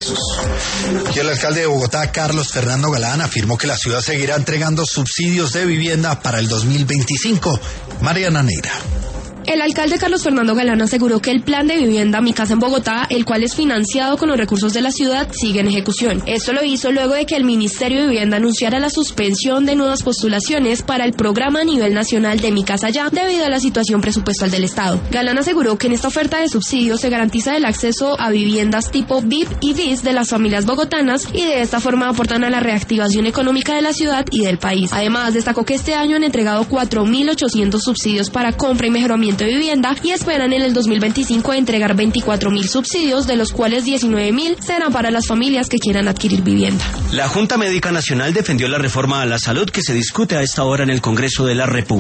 Y el alcalde de Bogotá, Carlos Fernando Galán, afirmó que la ciudad seguirá entregando subsidios de vivienda para el 2025. Mariana Neira. El alcalde Carlos Fernando Galán aseguró que el plan de vivienda Mi Casa en Bogotá, el cual es financiado con los recursos de la ciudad, sigue en ejecución. Esto lo hizo luego de que el Ministerio de Vivienda anunciara la suspensión de nuevas postulaciones para el programa a nivel nacional de Mi Casa Ya, debido a la situación presupuestal del Estado. Galán aseguró que en esta oferta de subsidios se garantiza el acceso a viviendas tipo VIP y BIS de las familias bogotanas y de esta forma aportan a la reactivación económica de la ciudad y del país. Además, destacó que este año han entregado 4.800 subsidios para compra y mejoramiento de vivienda y esperan en el 2025 entregar 24.000 subsidios, de los cuales 19.000 serán para las familias que quieran adquirir vivienda. La Junta Médica Nacional defendió la reforma a la salud que se discute a esta hora en el Congreso de la República.